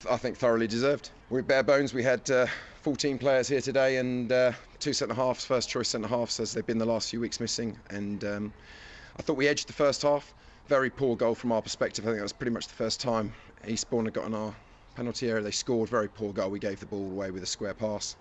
I think thoroughly deserved. We're bare bones. We had 14 players here today and two centre-halves, first choice centre-halves, as they've been the last few weeks missing. And I thought we edged the first half. Very poor goal from our perspective. I think that was pretty much the first time Eastbourne had got in our penalty area. They scored. Very poor goal. We gave the ball away with a square pass.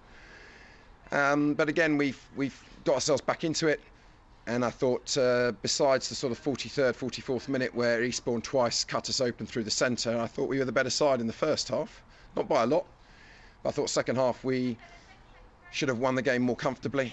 But again, we've got ourselves back into it. And I thought, besides the sort of 43rd, 44th minute where Eastbourne twice cut us open through the centre, I thought we were the better side in the first half. Not by a lot, but I thought second half we should have won the game more comfortably.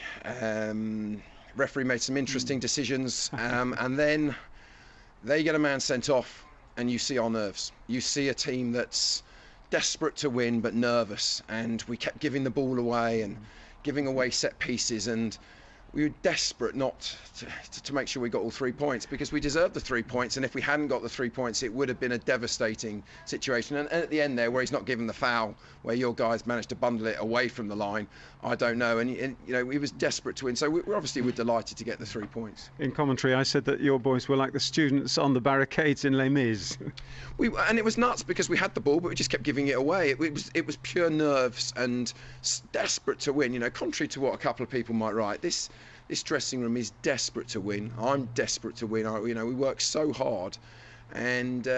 Referee made some interesting decisions, and then they get a man sent off, and you see our nerves. You see a team that's desperate to win but nervous, and we kept giving the ball away and giving away set pieces, and we were desperate not to make sure we got all 3 points, because we deserved the 3 points, and if we hadn't got the 3 points it would have been a devastating situation. And at the end there, where he's not given the foul, where your guys managed to bundle it away from the line, I don't know, and you know, he was desperate to win, so we're obviously delighted to get the 3 points. In commentary I said that your boys were like the students on the barricades in Les Mis. And it was nuts, because we had the ball but we just kept giving it away. It was pure nerves and desperate to win, you know, contrary to what a couple of people might write. This dressing room is desperate to win. I'm desperate to win. You know, we work so hard, and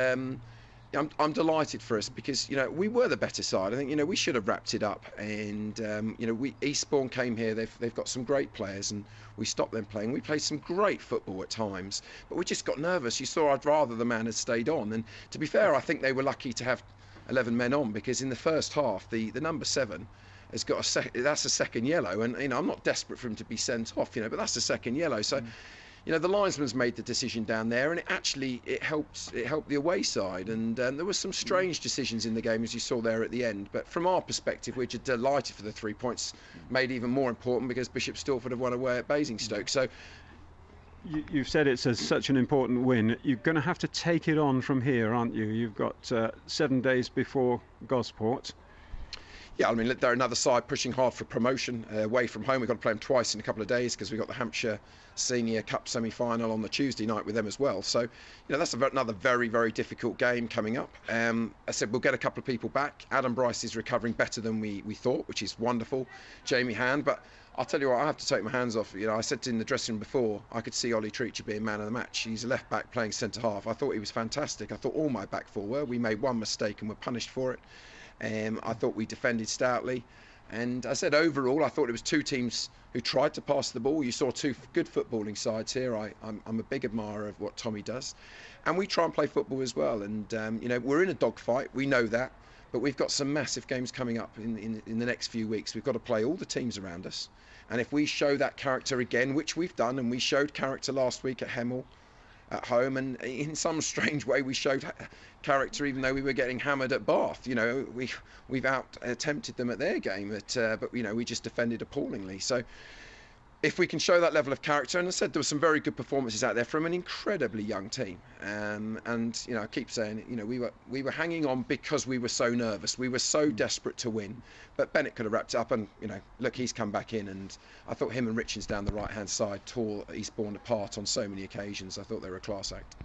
I'm delighted for us, because you know we were the better side. I think, you know, we should have wrapped it up, and you know, Eastbourne came here. They've got some great players, and we stopped them playing. We played some great football at times, but we just got nervous. You saw I'd rather the man had stayed on, and to be fair, I think they were lucky to have 11 men on, because in the first half the number 7 has got that's a second yellow, and you know, I'm not desperate for him to be sent off, you know, but that's a second yellow. So you know, the linesman's made the decision down there, and it helped the away side, and there were some strange decisions in the game, as you saw there at the end. But from our perspective, we're just delighted for the 3 points, made even more important because Bishop Stortford have won away at Basingstoke. So you've said it's such an important win. You're going to have to take it on from here, aren't you? You've got 7 days before Gosport. Yeah, I mean, they're another side pushing hard for promotion away from home. We've got to play them twice in a couple of days, because we've got the Hampshire Senior Cup semi-final on the Tuesday night with them as well. So, you know, that's another very, very difficult game coming up. I said we'll get a couple of people back. Adam Bryce is recovering better than we thought, which is wonderful. Jamie Hand, but I'll tell you what, I have to take my hands off. You know, I said in the dressing room before, I could see Ollie Treacher being man of the match. He's a left back playing centre half. I thought he was fantastic. I thought all my back four were. We made one mistake and were punished for it. I thought we defended stoutly, and I said overall I thought it was two teams who tried to pass the ball. You saw two good footballing sides here. I'm a big admirer of what Tommy does, and we try and play football as well. And you know, we're in a dogfight, we know that, but we've got some massive games coming up in the next few weeks. We've got to play all the teams around us, and if we show that character again, which we've done, and we showed character last week at Hemel at home, and in some strange way we showed character even though we were getting hammered at Bath. You know, we've out attempted them at their game, but you know, we just defended appallingly. So if we can show that level of character, and I said there were some very good performances out there from an incredibly young team, and you know, I keep saying, you know, we were hanging on because we were so nervous, we were so desperate to win. But Bennett could have wrapped it up, and you know, look, he's come back in, and I thought him and Richards down the right hand side tore Eastbourne apart on so many occasions. I thought they were a class act.